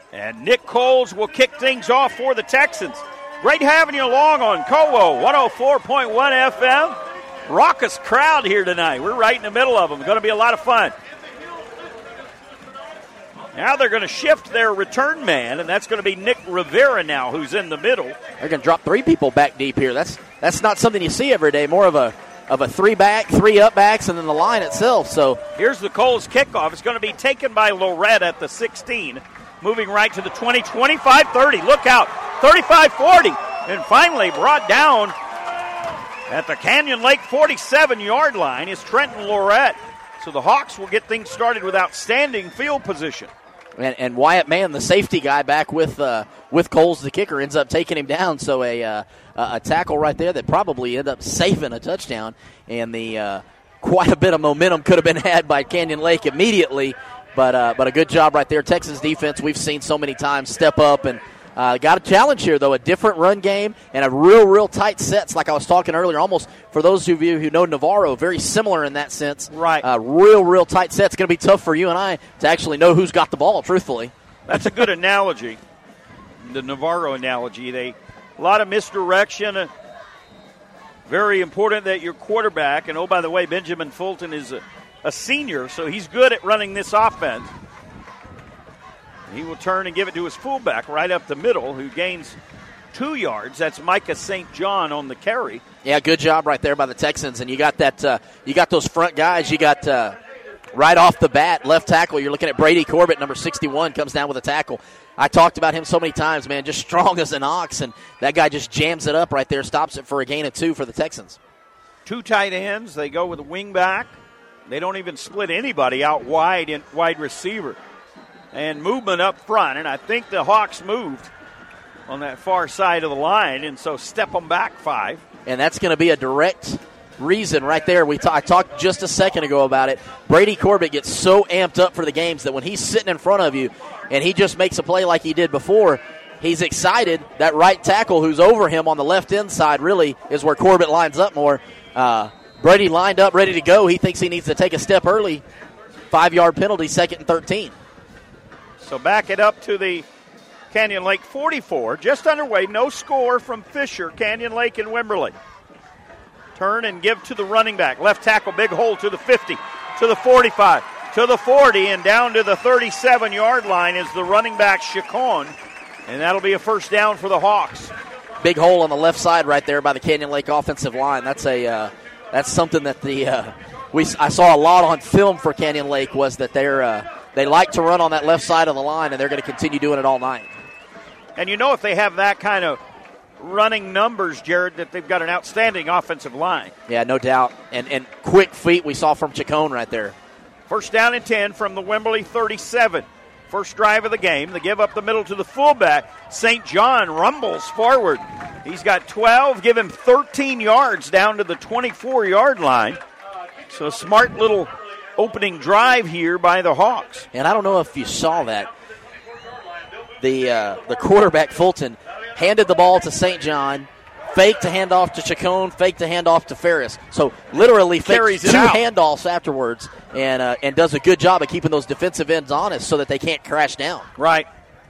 And Nick Coles will kick things off for the Texans. Great having you along on KOWO 104.1 FM. Raucous crowd here tonight. We're right in the middle of them. It's going to be a lot of fun. Now they're going to shift their return man, and that's going to be Nick Rivera now, who's in the middle. They're going to drop three people back deep here. That's not something you see every day. More of a three up backs, and then the line itself. So here's the Coles kickoff. It's going to be taken by Lorette at the 16, moving right to the 20, 25, 30. Look out, 35, 40, and finally brought down at the Canyon Lake 47-yard line is Trenton Lorette. So the Hawks will get things started with outstanding field position. And Wyatt Mann, the safety guy, back with Coles, the kicker, ends up taking him down. So a tackle right there that probably ended up saving a touchdown. And quite a bit of momentum could have been had by Canyon Lake immediately. But a good job right there. Texas defense, we've seen so many times step up and got a challenge here, though, a different run game and a real tight sets like I was talking earlier. Almost, for those of you who know Navarro, very similar in that sense. Right. Real tight sets. It's going to be tough for you and I to actually know who's got the ball, truthfully. That's a good analogy, the Navarro analogy. A lot of misdirection. Very important that your quarterback, and oh, by the way, Benjamin Fulton is a senior, so he's good at running this offense. He will turn and give it to his fullback right up the middle, who gains 2 yards. That's Micah St. John on the carry. Yeah, good job right there by the Texans. And you got that. You got those front guys. You got right off the bat, left tackle. You're looking at Brady Corbett, number 61, comes down with a tackle. I talked about him so many times, man. Just strong as an ox, and that guy just jams it up right there, stops it for a gain of 2 for the Texans. 2 tight ends. They go with a wing back. They don't even split anybody out wide in wide receiver. And movement up front, and I think the Hawks moved on that far side of the line, and so step them back 5. And that's going to be a direct reason right there. I talked just a second ago about it. Brady Corbett gets so amped up for the games that when he's sitting in front of you and he just makes a play like he did before, he's excited. That right tackle who's over him on the left end side really is where Corbett lines up more. Brady lined up, ready to go. He thinks he needs to take a step early. 5-yard penalty, 2nd and 13. So back it up to the Canyon Lake 44. Just underway. No score from Fisher, Canyon Lake, and Wimberley. Turn and give to the running back. Left tackle, big hole to the 50, to the 45, to the 40, and down to the 37-yard line is the running back, Chacon. And that'll be a first down for the Hawks. Big hole on the left side right there by the Canyon Lake offensive line. That's something that I saw a lot on film for Canyon Lake was that they like to run on that left side of the line, and they're going to continue doing it all night. And if they have that kind of running numbers, Jared, that they've got an outstanding offensive line. Yeah, no doubt. And quick feet we saw from Chacon right there. First down and 10 from the Wimberley 37. First drive of the game. They give up the middle to the fullback. St. John rumbles forward. He's got 12. Give him 13 yards down to the 24-yard line. So a smart little opening drive here by the Hawks. And I don't know if you saw that. The quarterback, Fulton, handed the ball to St. John, fake to hand off to Chacon, fake to hand off to Ferris. So literally fakes 2 handoffs afterwards and does a good job of keeping those defensive ends honest so that they can't crash down. Right.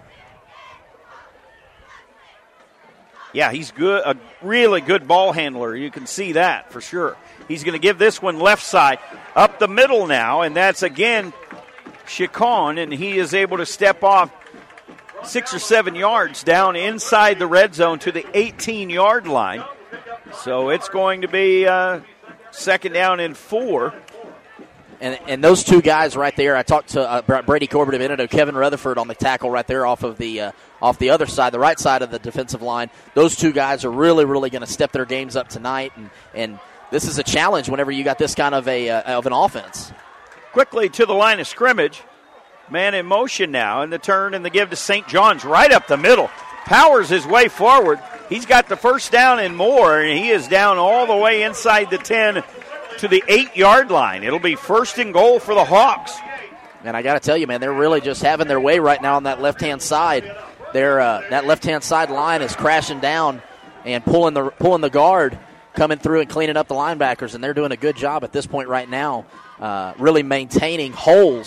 Yeah, he's good, a really good ball handler. You can see that for sure. He's going to give this one left side. Up the middle now, and that's again Chacon, and he is able to step off 6 or 7 yards down inside the red zone to the 18-yard line. So it's going to be second down and 4. And those two guys right there, I talked to Brady Corbett a minute ago, Kevin Rutherford on the tackle right there off the other side, the right side of the defensive line. Those two guys are really going to step their games up tonight, and this is a challenge whenever you got this kind of an offense. Quickly to the line of scrimmage. Man in motion now, and the turn and the give to St. John's right up the middle. Powers his way forward. He's got the first down and more, and he is down all the way inside the 10 to the 8-yard line. It'll be first and goal for the Hawks. And I got to tell you, man, they're really just having their way right now on that left-hand side. That left-hand side line is crashing down and pulling the guard, coming through and cleaning up the linebackers, and they're doing a good job at this point right now, really maintaining holes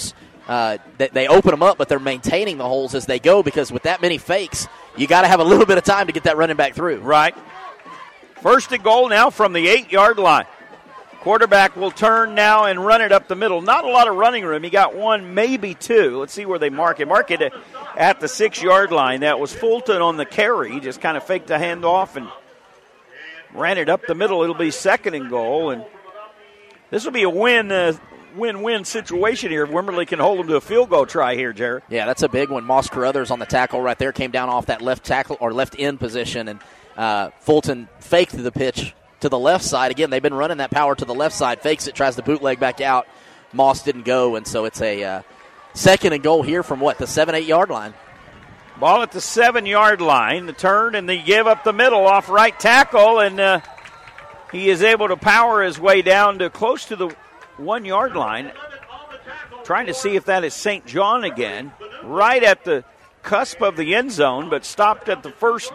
they open them up, but they're maintaining the holes as they go because with that many fakes, you got to have a little bit of time to get that running back through. Right. First and goal now from the 8-yard line. Quarterback will turn now and run it up the middle. Not a lot of running room. He got one, maybe two. Let's see where they mark it. Mark it at the 6-yard line. That was Fulton on the carry. He just kind of faked the handoff and ran it up the middle. It'll be second and goal. And this will be a win-win situation here. If Wimberley can hold them to a field goal try here, Jared. Yeah, that's a big one. Moss Carruthers on the tackle right there came down off that left tackle or left end position, and Fulton faked the pitch to the left side. Again, they've been running that power to the left side. Fakes it, tries to bootleg back out. Moss didn't go, and so it's a second and goal here from the 7-8 yard line. Ball at the 7-yard line. The turn and the give up the middle off right tackle, and he is able to power his way down to close to the 1-yard line. Trying to see if that is St. John again. Right at the cusp of the end zone, but stopped at the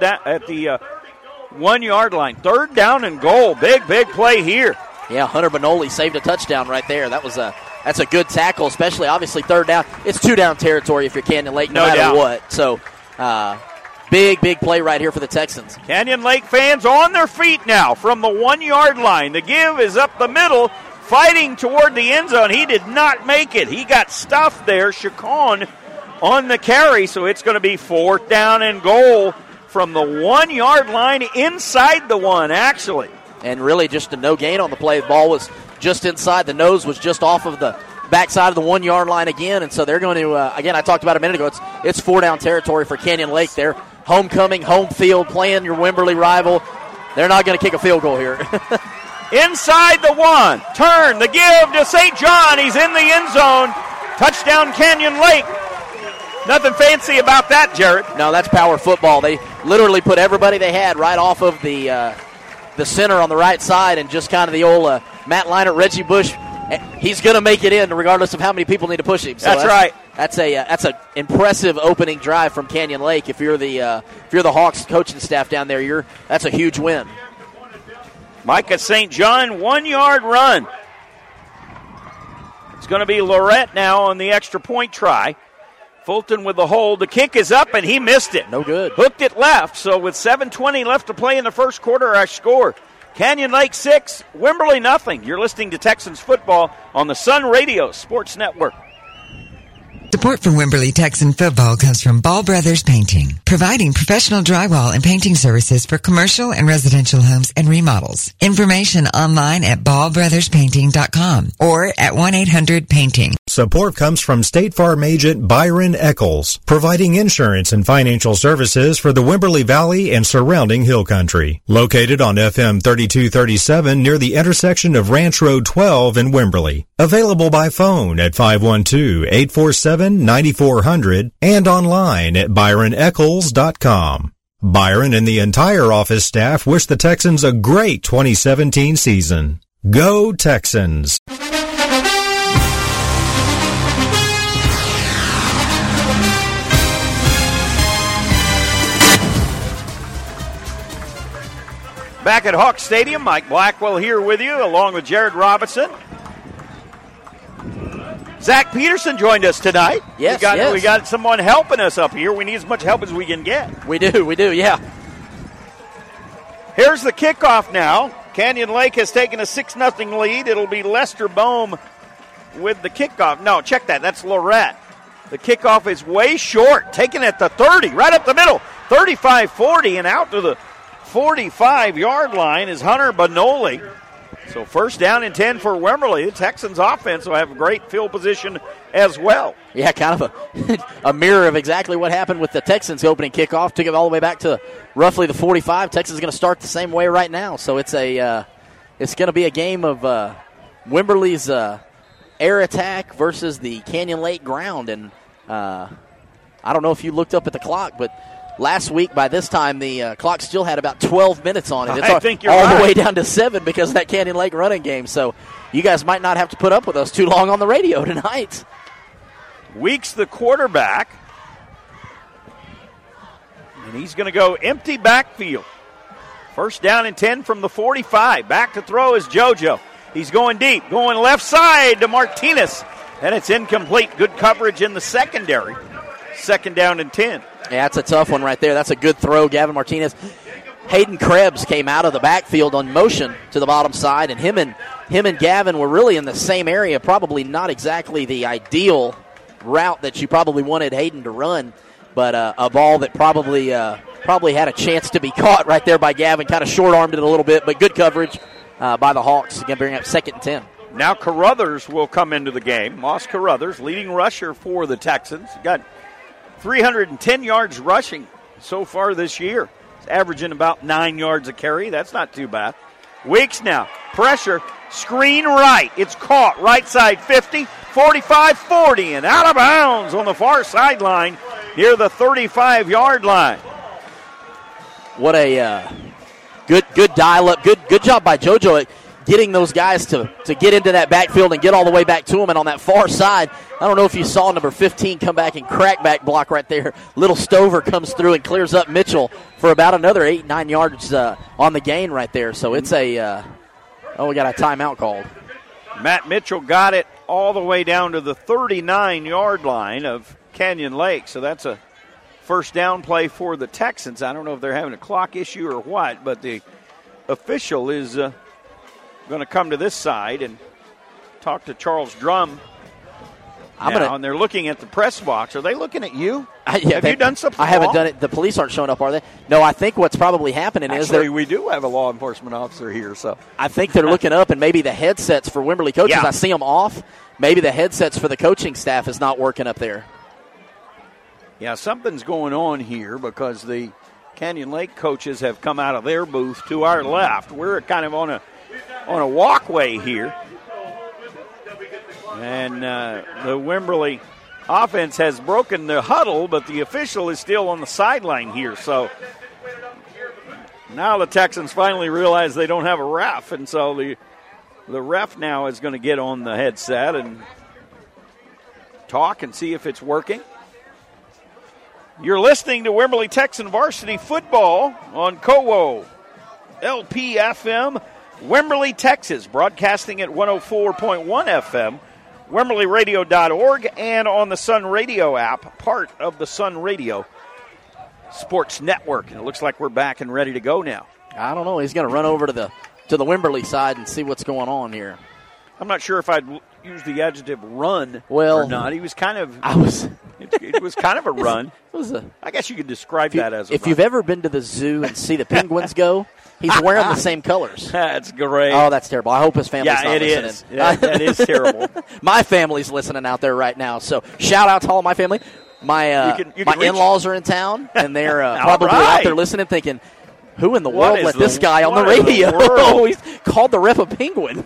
1-yard line. Third down and goal. Big play here. Yeah, Hunter Benoli saved a touchdown right there. That's a good tackle, especially obviously third down. It's 2-down territory if you're Canyon Lake, no matter what. So big play right here for the Texans. Canyon Lake fans on their feet now from the 1-yard line. The give is up the middle, fighting toward the end zone. He did not make it. He got stuffed there. Chacon on the carry, so it's going to be fourth down and goal from the 1-yard line inside the one, actually. And really just a no gain on the play. The ball was just inside. The nose was just off of the backside of the 1-yard line again. And so they're going to, again, I talked about a minute ago, it's 4-down territory for Canyon Lake. They're homecoming, home field, playing your Wimberley rival. They're not going to kick a field goal here. Inside the one. Turn, the give to St. John. He's in the end zone. Touchdown Canyon Lake. Nothing fancy about that, Jared. No, that's power football. They literally put everybody they had right off of the center on the right side, and just kind of the old Matt Leinert, Reggie Bush. He's going to make it in regardless of how many people need to push him. So that's right. That's an impressive opening drive from Canyon Lake. If you're the Hawks coaching staff down there, that's a huge win. Micah St. John, 1-yard run. It's going to be Lorette now on the extra point try. Fulton with the hold. The kick is up, and he missed it. No good. Hooked it left. So with 7:20 left to play in the first quarter, our score, Canyon Lake 6, Wimberley nothing. You're listening to Texans football on the Sun Radio Sports Network. Support for Wimberley Texan football comes from Ball Brothers Painting, providing professional drywall and painting services for commercial and residential homes and remodels. Information online at ballbrotherspainting.com or at 1-800-PAINTING. Support comes from State Farm agent Byron Eccles, providing insurance and financial services for the Wimberley Valley and surrounding hill country. Located on FM 3237 near the intersection of Ranch Road 12 in Wimberley. Available by phone at 512-847-9400 and online at byroneccles.com. Byron and the entire office staff wish the Texans a great 2017 season. Go Texans! Back at Hawk Stadium, Mike Blackwell here with you, along with Jared Robinson. Zach Peterson joined us tonight. Yes, we got someone helping us up here. We need as much help as we can get. We do, yeah. Here's the kickoff now. Canyon Lake has taken a 6-0 lead. It'll be Lester Bohm with the kickoff. No, check that. That's Lorette. The kickoff is way short, taken at the 30, right up the middle, 35-40, and out to the 45-yard line is Hunter Benoli. So first down and 10 for Wimberley. The Texans offense will have a great field position as well. Yeah, kind of a mirror of exactly what happened with the Texans opening kickoff. Took it all the way back to roughly the 45. Texas is going to start the same way right now. So it's going to be a game of Wimberley's air attack versus the Canyon Lake ground. And I don't know if you looked up at the clock, but last week, by this time, the clock still had about 12 minutes on it. It's I think you're all right. the way down to 7 because of that Canyon Lake running game. So you guys might not have to put up with us too long on the radio tonight. Weeks the quarterback. And he's going to go empty backfield. First down and 10 from the 45. Back to throw is JoJo. He's going deep, going left side to Martinez. And it's incomplete. Good coverage in the secondary. 2nd down and 10. Yeah, that's a tough one right there. That's a good throw, Gavin Martinez. Hayden Krebs came out of the backfield on motion to the bottom side, and him and Gavin were really in the same area, probably not exactly the ideal route that you probably wanted Hayden to run, but a ball that probably had a chance to be caught right there by Gavin. Kind of short-armed it a little bit, but good coverage by the Hawks. Again, bringing up 2nd and 10. Now Carruthers will come into the game. Moss Carruthers, leading rusher for the Texans. Got 310 yards rushing so far this year. He's averaging about 9 yards a carry. That's not too bad. Weeks now. Pressure. Screen right. It's caught. Right side 50, 45, 40, and out of bounds on the far sideline near the 35-yard line. What a good dial-up. Good job by JoJo at getting those guys to get into that backfield and get all the way back to him. And on that far side, I don't know if you saw number 15 come back and crackback block right there. Little Stover comes through and clears up Mitchell for about another 8-9 yards on the gain right there. So it's we got a timeout called. Matt Mitchell got it all the way down to the 39-yard line of Canyon Lake. So that's a first down play for the Texans. I don't know if they're having a clock issue or what, but the official is going to come to this side and talk to Charles Drum and they're looking at the press box. Are they looking at you? Have you done something I haven't done it. The police aren't showing up, are they? No, I think what's probably happening is that we do have a law enforcement officer here. So I think they're looking up, and maybe the headsets for Wimberley coaches, I see them off. Maybe the headsets for the coaching staff is not working up there. Yeah, something's going on here because the Canyon Lake coaches have come out of their booth to our left. We're kind of on a walkway here. And the Wimberley offense has broken the huddle, but the official is still on the sideline here. So now the Texans finally realize they don't have a ref, and so the ref now is going to get on the headset and talk and see if it's working. You're listening to Wimberley Texan Varsity Football on KOWO LPFM, Wimberley, Texas, broadcasting at 104.1 FM, WimberleyRadio.org, and on the Sun Radio app, part of the Sun Radio Sports Network. And it looks like we're back and ready to go now. I don't know. He's going to run over to the Wimberley side and see what's going on here. I'm not sure if I'd use the adjective run or not. He was kind of. It was kind of a run. I guess you could describe that as a run. If you've ever been to the zoo and see the penguins go, he's wearing the same colors. That's great. Oh, that's terrible. I hope his family's not listening. Is. Yeah, that is terrible. My family's listening out there right now. So shout out to all of my family. My in-laws are in town, and they're probably out there listening thinking, who in the world let this guy on the radio? He's called the rep a penguin.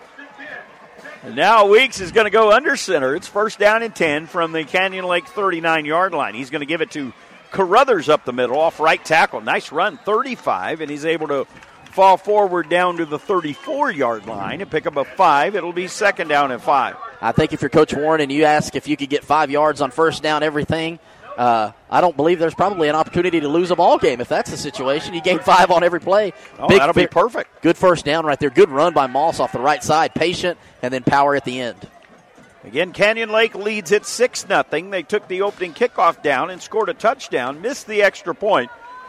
And now Weeks is going to go under center. It's first down and 10 from the Canyon Lake 39-yard line. He's going to give it to Carruthers up the middle, off right tackle. Nice run, 35, and he's able to fall forward down to the 34-yard line and pick up a 5. It'll be second down and 5. I think if you're Coach Warren and you ask if you could get 5 yards on first down everything, I don't believe there's probably an opportunity to lose a ball game if that's the situation. You gain 5 on every play. That'll be perfect. Good first down right there. Good run by Moss off the right side. Patient, and then power at the end. Again, Canyon Lake leads at 6-0. They took the opening kickoff down and scored a touchdown. Missed the extra point.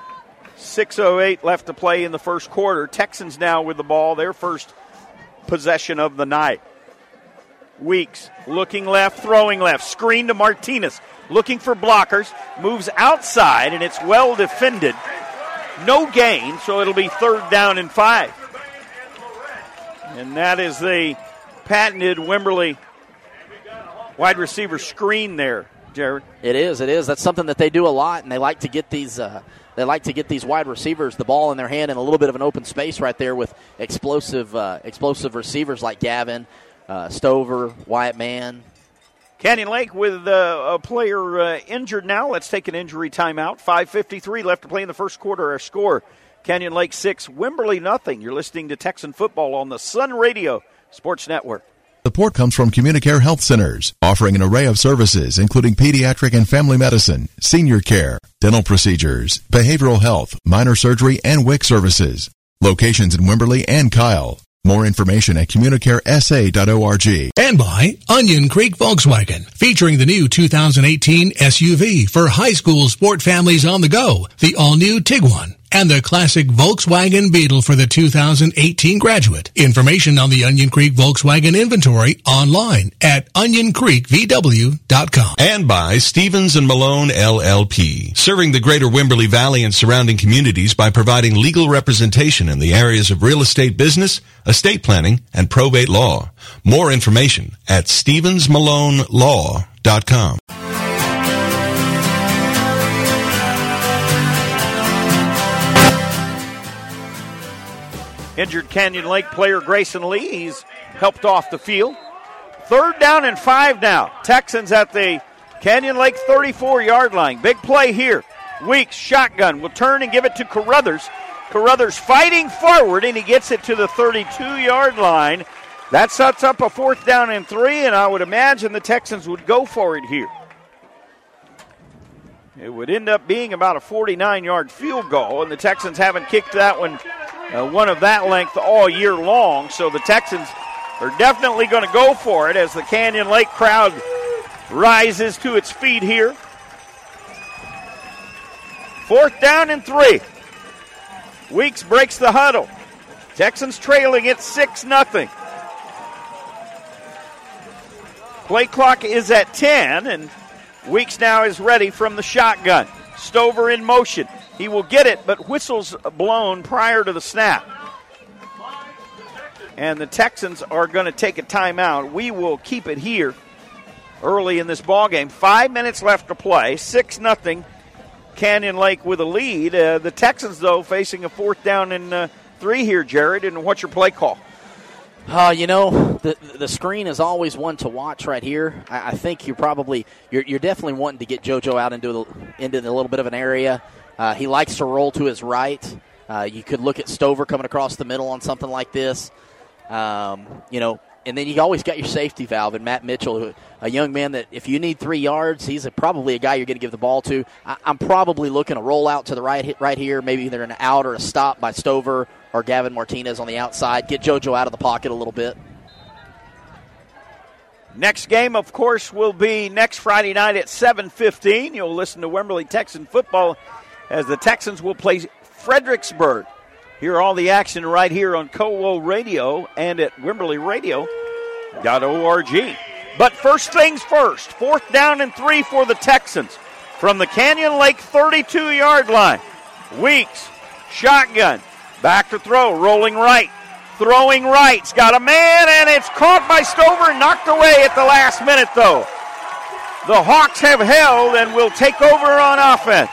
6:08 left to play in the first quarter. Texans now with the ball. Their first possession of the night. Weeks looking left, throwing left. Screen to Martinez. Looking for blockers, moves outside, and it's well defended. No gain, so it'll be third down and 5. And that is the patented Wimberley wide receiver screen there, Jared. It is. That's something that they do a lot, and they like to get these. They like to get these wide receivers the ball in their hand in a little bit of an open space right there with explosive receivers like Gavin, Stover, Wyatt Mann. Canyon Lake with a player injured now. Let's take an injury timeout. 5:53 left to play in the first quarter. Our score, Canyon Lake 6, Wimberley nothing. You're listening to Texan Football on the Sun Radio Sports Network. Support comes from Communicare Health Centers, offering an array of services including pediatric and family medicine, senior care, dental procedures, behavioral health, minor surgery, and WIC services. Locations in Wimberley and Kyle. More information at communicaresa.org. And by Onion Creek Volkswagen, featuring the new 2018 SUV for high school sport families on the go, the all-new Tiguan, and the classic Volkswagen Beetle for the 2018 graduate. Information on the Onion Creek Volkswagen inventory online at onioncreekvw.com. And by Stevens & Malone LLP, serving the greater Wimberley Valley and surrounding communities by providing legal representation in the areas of real estate business, estate planning, and probate law. More information at stevensmalonelaw.com. Injured Canyon Lake player Grayson Lee. He's helped off the field. 3rd down and 5 now. Texans at the Canyon Lake 34-yard line. Big play here. Weeks, shotgun, will turn and give it to Carruthers. Carruthers fighting forward, and he gets it to the 32-yard line. That sets up a 4th down and 3, and I would imagine the Texans would go for it here. It would end up being about a 49-yard field goal, and the Texans haven't kicked that one of that length all year long, so the Texans are definitely going to go for it as the Canyon Lake crowd rises to its feet here. 4th down and 3. Weeks breaks the huddle. Texans trailing it 6-0. Play clock is at 10, and Weeks now is ready from the shotgun. Stover in motion. He will get it, but whistles blown prior to the snap. And the Texans are going to take a timeout. We will keep it here early in this ballgame. 5 minutes left to play. 6-0 Canyon Lake with a lead. The Texans, though, facing a 4th down and 3 here, Jared. And what's your play call? The screen is always one to watch right here. I think you're definitely wanting to get JoJo out into a little bit of an area. He likes to roll to his right. You could look at Stover coming across the middle on something like this. And then you always got your safety valve and Matt Mitchell, a young man that if you need 3 yards, he's probably a guy you're going to give the ball to. I'm probably looking to roll out to the right here, maybe either an out or a stop by Stover or Gavin Martinez on the outside. Get JoJo out of the pocket a little bit. Next game, of course, will be next Friday night at 7:15. You'll listen to Wimberley Texan football as the Texans will play Fredericksburg. Hear all the action right here on CoWo Radio and at WimberleyRadio.org. But first things first, 4th down and 3 for the Texans from the Canyon Lake 32-yard line. Weeks, shotgun, back to throw, rolling right, throwing right's got a man, and it's caught by Stover and knocked away at the last minute, though. The Hawks have held and will take over on offense.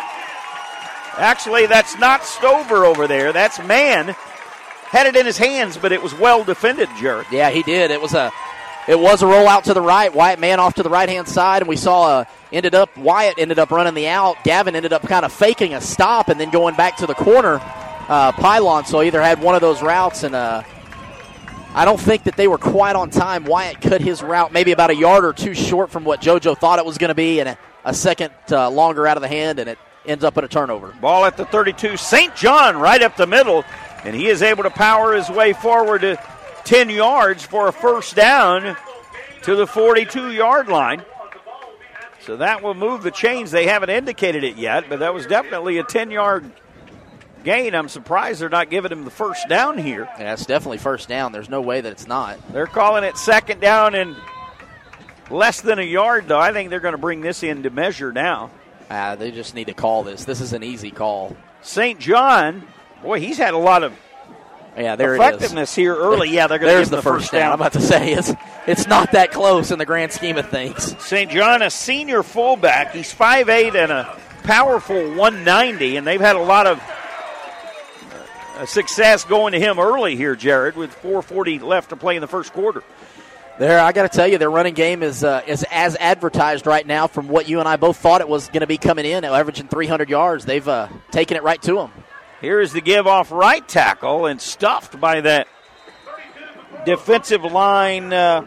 Actually, that's not Stover over there. That's Mann. Had it in his hands, but it was well defended, Jared. Yeah, he did. It was a rollout to the right. Wyatt Mann off to the right-hand side, and we saw Wyatt ended up running the out. Gavin ended up kind of faking a stop and then going back to the corner pylon, so either had one of those routes, and I don't think that they were quite on time. Wyatt cut his route maybe about a yard or two short from what JoJo thought it was going to be, and a second longer out of the hand, and it ends up in a turnover. Ball at the 32. St. John right up the middle, and he is able to power his way forward to 10 yards for a first down to the 42-yard line. So that will move the chains. They haven't indicated it yet, but that was definitely a 10-yard gain. I'm surprised they're not giving him the first down here. Yeah, it's definitely first down. There's no way that it's not. They're calling it 2nd down and less than a yard, though. I think they're going to bring this in to measure now. They just need to call this. This is an easy call. St. John, boy, he's had a lot of effectiveness here early. Yeah, they're going to give him the first down. I'm about to say, it's not that close in the grand scheme of things. St. John, a senior fullback. He's 5'8" and a powerful 190, and they've had a lot of success going to him early here, Jared, with 4:40 left to play in the first quarter. I got to tell you, their running game is as advertised right now from what you and I both thought it was going to be coming in, averaging 300 yards. They've taken it right to them. Here is the give off right tackle and stuffed by that defensive line by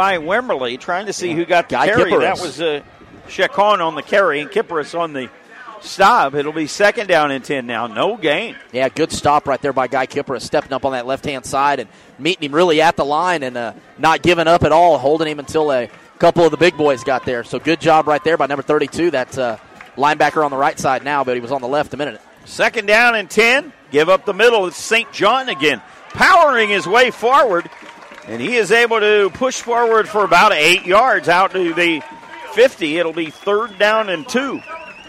Wimberley, trying to see who got the carry. Kipperis. That was Chacon on the carry and Kipperis on the stop. It'll be 2nd down and 10 now. No gain. Yeah, good stop right there by Guy Kipper, stepping up on that left-hand side and meeting him really at the line and not giving up at all, holding him until a couple of the big boys got there. So good job right there by number 32. That's linebacker on the right side now, but he was on the left a minute. 2nd down and 10. Give up the middle. It's St. John again, powering his way forward, and he is able to push forward for about 8 yards out to the 50. It'll be 3rd down and 2.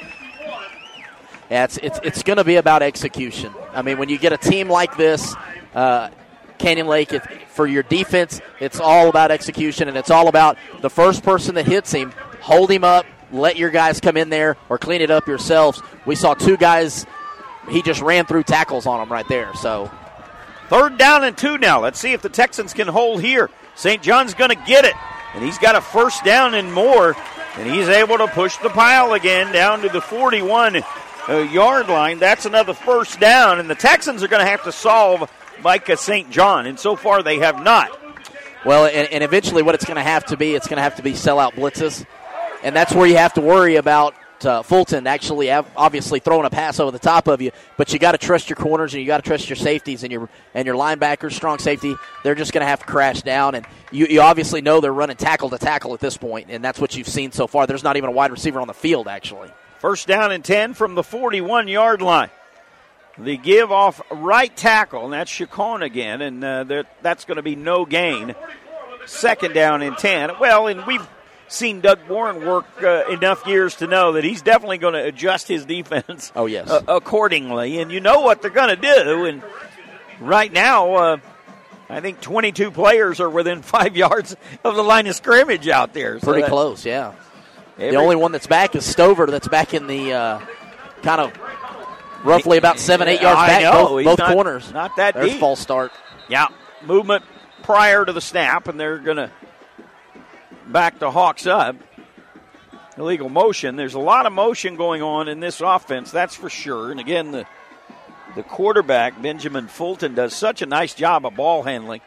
Yeah, it's going to be about execution. I mean, when you get a team like this, Canyon Lake, for your defense, it's all about execution, and it's all about the first person that hits him, hold him up, let your guys come in there, or clean it up yourselves. We saw 2 guys, he just ran through tackles on them right there. So 3rd down and 2 now. Let's see if the Texans can hold here. St. John's going to get it, and he's got a 1st down and more, and he's able to push the pile again down to the 41-yard line. That's another 1st down, and the Texans are going to have to solve Micah St. John, and so far they have not. Well, and eventually what it's going to have to be sellout blitzes, and that's where you have to worry about Fulton actually obviously throwing a pass over the top of you, but you got to trust your corners and you got to trust your safeties and your linebackers, strong safety. They're just going to have to crash down, and you obviously know they're running tackle to tackle at this point, and that's what you've seen so far. There's not even a wide receiver on the field actually. 1st down and 10 from the 41-yard line. The give off right tackle, and that's Chacon again, and that's going to be no gain. 2nd down and 10. Well, and we've seen Doug Warren work enough years to know that he's definitely going to adjust his defense accordingly, and you know what they're going to do. And right now, I think 22 players are within 5 yards of the line of scrimmage out there. So pretty close, yeah. The only one that's back is Stover, that's back in the kind of roughly about 7-8 yards back, both corners. Not that There's deep. False start. Yeah, movement prior to the snap, and they're going to back the Hawks up. Illegal motion. There's a lot of motion going on in this offense, that's for sure. And again, the quarterback, Benjamin Fulton, does such a nice job of ball handling.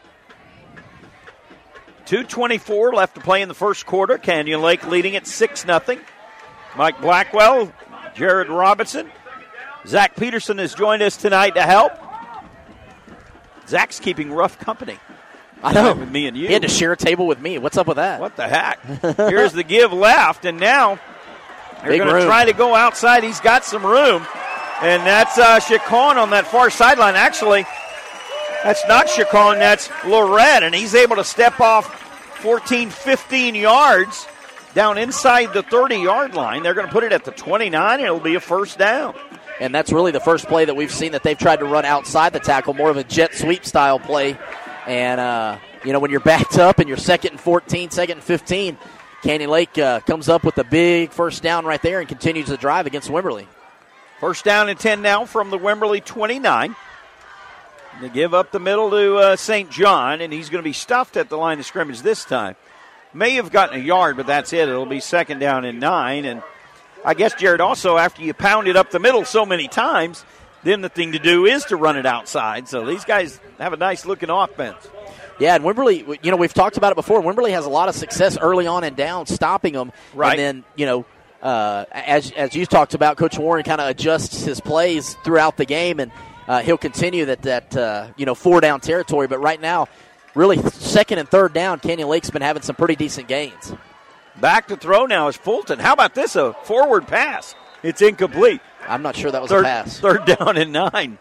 2:24 left to play in the first quarter. Canyon Lake leading at 6-0. Mike Blackwell, Jared Robinson. Zach Peterson has joined us tonight to help. Zach's keeping rough company. I know. With me and you. He had to share a table with me. What's up with that? What the heck? Here's the give left, and now they're going to try to go outside. He's got some room, and that's Chacon on that far sideline. Actually, that's not Chacon, that's Lorette, and he's able to step off 14, 15 yards down inside the 30-yard line. They're going to put it at the 29, and it'll be a 1st down. And that's really the first play that we've seen that they've tried to run outside the tackle, more of a jet sweep style play. And, when you're backed up and you're 2nd and 14, 2nd and 15, Canyon Lake comes up with a big 1st down right there and continues the drive against Wimberley. 1st down and 10 now from the Wimberley 29. They give up the middle to St. John, and he's going to be stuffed at the line of scrimmage this time. May have gotten a yard, but that's it. It'll be 2nd down and 9. And I guess, Jared, also after you pound it up the middle so many times, then the thing to do is to run it outside. So these guys have a nice-looking offense. Yeah, and Wimberley, we've talked about it before. Wimberley has a lot of success early on and down, stopping them. Right. And then, as you talked about, Coach Warren kind of adjusts his plays throughout the game, and he'll continue that 4-down territory. But right now, really 2nd and 3rd down, Canyon Lake's been having some pretty decent gains. Back to throw now is Fulton. How about this, a forward pass? It's incomplete. I'm not sure that was a pass. 3rd down and 9.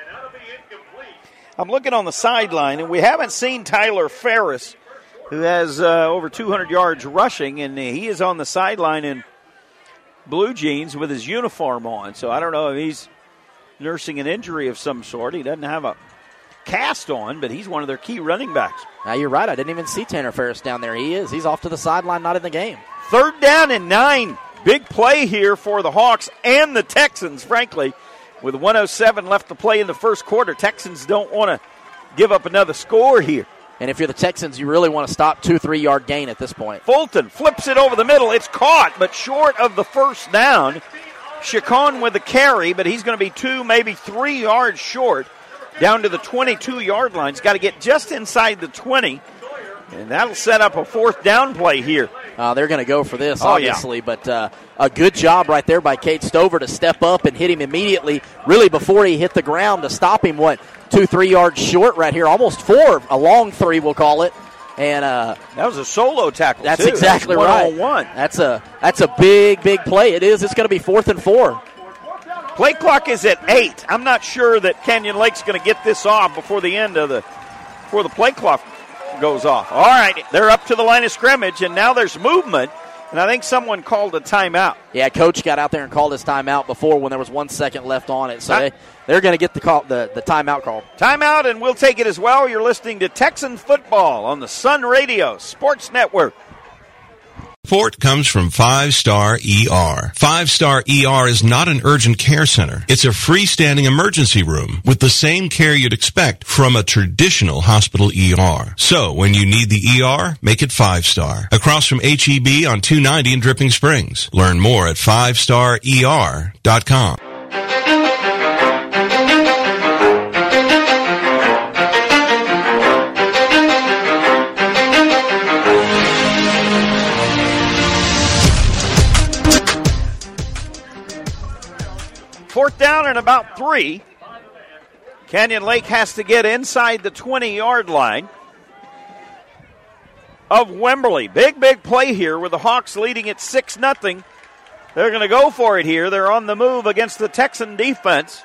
I'm looking on the sideline, and we haven't seen Tyler Ferris, who has over 200 yards rushing, and he is on the sideline in blue jeans with his uniform on. So I don't know if he's nursing an injury of some sort. He doesn't have a cast on, but he's one of their key running backs. Now, you're right. I didn't even see Tanner Ferris down there. He is. He's off to the sideline, not in the game. 3rd down and 9. Big play here for the Hawks and the Texans, frankly. With 1:07 left to play in the first quarter, Texans don't want to give up another score here. And if you're the Texans, you really want to stop 2-3 yard gain at this point. Fulton flips it over the middle. It's caught, but short of the 1st down. Chacon with the carry, but he's going to be 2, maybe 3 yards short down to the 22-yard line. He's got to get just inside the 20, and that'll set up a 4th down play here they're going to go for this, obviously. Yeah. But a good job right there by Cade Stover to step up and hit him immediately, really before he hit the ground, to stop him, 2-3 yards short right here, almost 4, a long 3 we'll call it. And that was a solo tackle. That's exactly right. 1-on-1. That's a big play. It is. It's going to be 4th and 4. Play clock is at 8. I'm not sure that Canyon Lake's going to get this off before the play clock goes off. All right, they're up to the line of scrimmage, and now there's movement, and I think someone called a timeout. Yeah, Coach got out there and called his timeout before when there was 1 second left on it, so they're going to get the timeout call. Timeout, and we'll take it as well. You're listening to Texan Football on the Sun Radio Sports Network. Support comes from 5-Star ER. 5-Star ER is not an urgent care center. It's a freestanding emergency room with the same care you'd expect from a traditional hospital ER. So, when you need the ER, make it 5-Star. Across from HEB on 290 in Dripping Springs. Learn more at 5starer.com. Fourth down and about 3. Canyon Lake has to get inside the 20-yard line of Wimberley. Big play here with the Hawks leading at 6-0. They're going to go for it here. They're on the move against the Texan defense.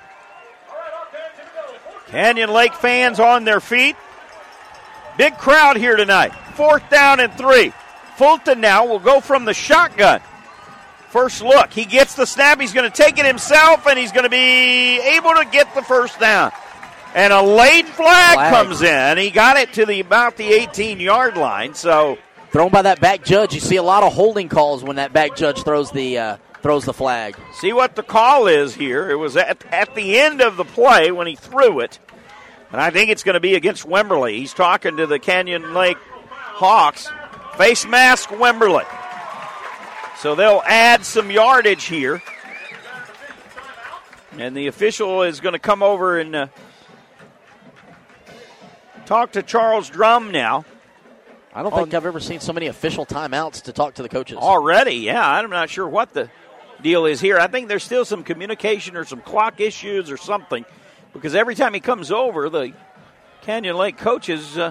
Canyon Lake fans on their feet. Big crowd here tonight. Fourth down and 3. Fulton now will go from the shotgun. First look, he gets the snap, he's going to take it himself, and he's going to be able to get the first down. And a late flag comes in. He got it to about the 18-yard line. So thrown by that back judge. You see a lot of holding calls when that back judge throws the flag. See what the call is here. It was at the end of the play when he threw it. And I think it's going to be against Wimberley. He's talking to the Canyon Lake Hawks. Face mask Wimberley. So they'll add some yardage here. And the official is going to come over and talk to Charles Drum now. I don't think I've ever seen so many official timeouts to talk to the coaches. Already, yeah. I'm not sure what the deal is here. I think there's still some communication or some clock issues or something. Because every time he comes over, the Canyon Lake coaches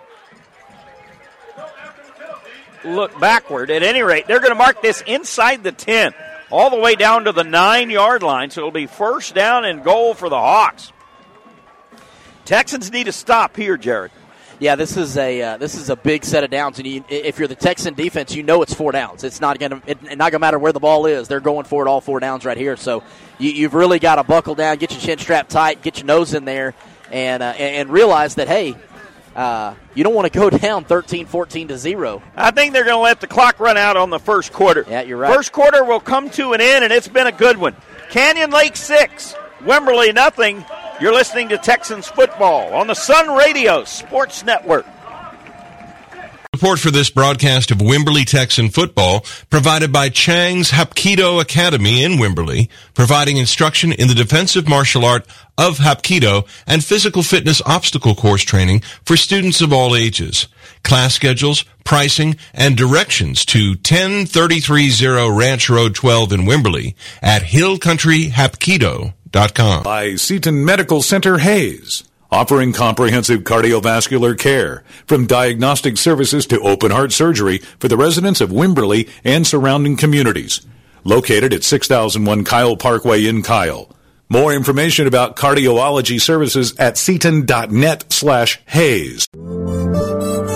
look backward. At any rate, they're going to mark this inside the 10, all the way down to the 9-yard line, so it'll be first down and goal for the Hawks. Texans need to stop here, Jared. Yeah, this is a big set of downs, and if you're the Texan defense, you know it's 4 downs. It's not going to matter where the ball is. They're going for it all 4 downs right here. So you've really got to buckle down, get your chin strapped tight, get your nose in there, and realize that, hey, you don't want to go down 13-14-0. I think they're going to let the clock run out on the first quarter. Yeah, you're right. First quarter will come to an end, and it's been a good one. Canyon Lake 6, Wimberley nothing. You're listening to Texans football on the Sun Radio Sports Network. Support for this broadcast of Wimberley Texan football provided by Chang's Hapkido Academy in Wimberley, providing instruction in the defensive martial art of Hapkido and physical fitness obstacle course training for students of all ages. Class schedules, pricing, and directions to 10330 Ranch Road 12 in Wimberley at hillcountryhapkido.com. By Seton Medical Center Hayes, offering comprehensive cardiovascular care, from diagnostic services to open heart surgery for the residents of Wimberley and surrounding communities. Located at 6001 Kyle Parkway in Kyle. More information about cardiology services at seton.net/Hayes.